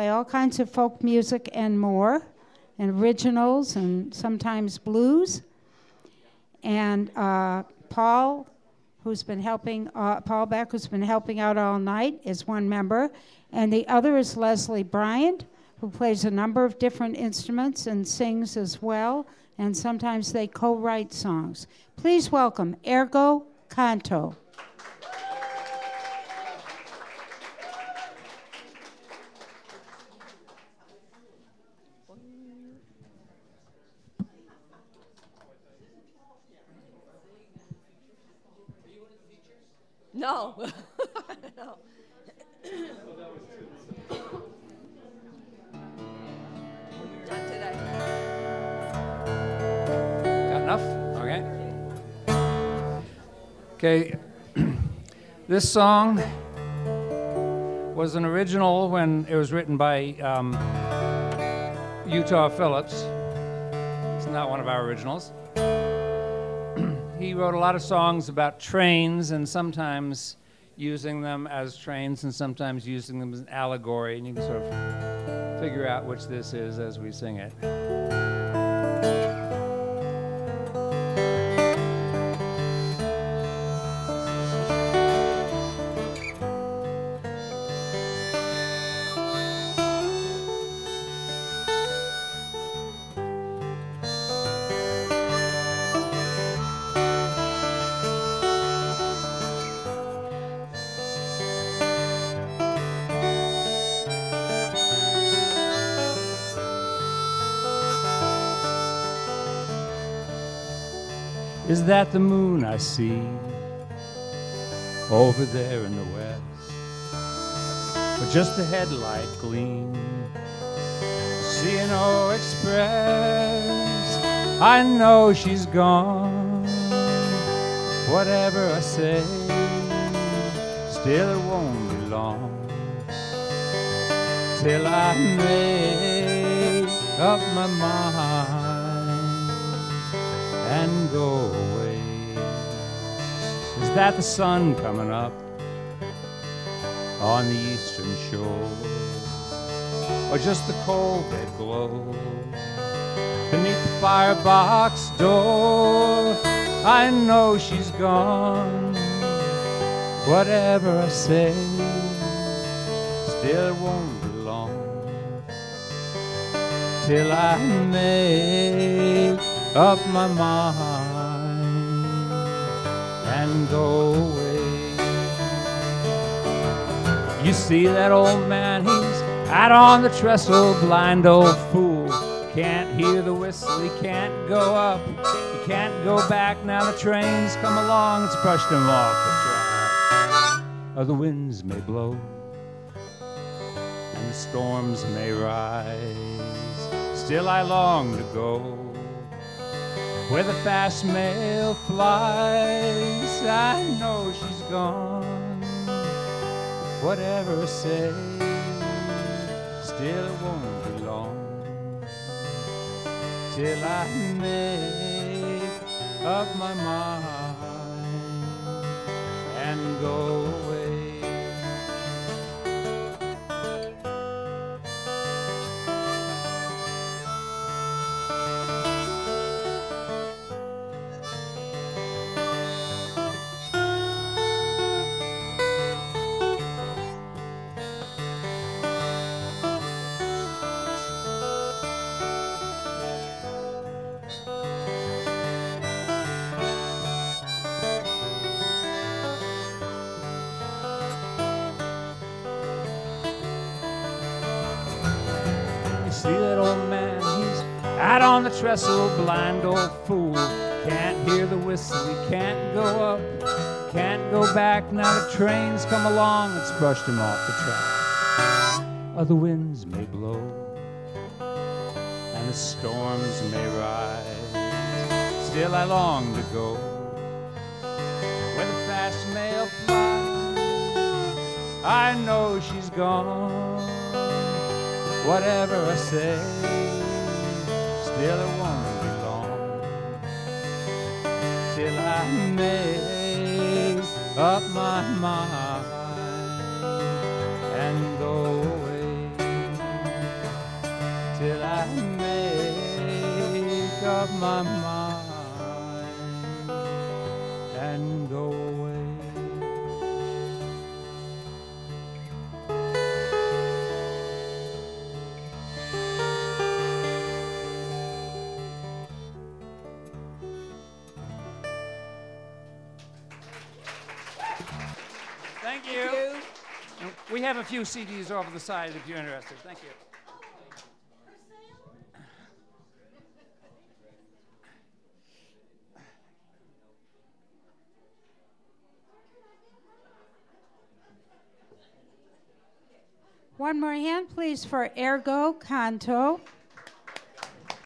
play all kinds of folk music and more, and originals and sometimes blues. And Paul, who's been helping, Paul Beck, who's been helping out all night, is one member. And the other is Leslie Bryant, who plays a number of different instruments and sings as well. And sometimes they co-write songs. Please welcome Ergo Canto. No. No. Not today. Got enough? Okay. This song was an original when it was written by Utah Phillips. It's not one of our originals. He wrote a lot of songs about trains and sometimes using them as trains and sometimes using them as an allegory, and you can sort of figure out which this is as we sing it. Is that the moon I see over there in the west? Or just the headlight gleam? C&O Express, I know she's gone. Whatever I say, still it won't be long till I make up my mind and go away. Is that the sun coming up on the eastern shore, or just the cold dead glow beneath the firebox door? I know she's gone. Whatever I say, still it won't be long till I make up my mind and go away. You see that old man, he's out on the trestle, blind old fool. Can't hear the whistle, he can't go up, he can't go back. Now the train's come along, it's brushed him off the track. Or the winds may blow and the storms may rise, still I long to go where the fast mail flies. I know she's gone. Whatever I say, still it won't be long till I make up my mind and go away. See that old man, he's out on the trestle, blind old fool. Can't hear the whistle, he can't go up, can't go back. Now the train's come along, it's brushed him off the track. Other winds may blow and the storms may rise, still I long to go where the fast mail flies. I know she's gone. Whatever I say, still it won't be long till I make up my mind and go away. up my mind and go away. Thank you. And we have a few CDs over the side if you're interested. Thank you. One more hand, please, for Ergo Canto.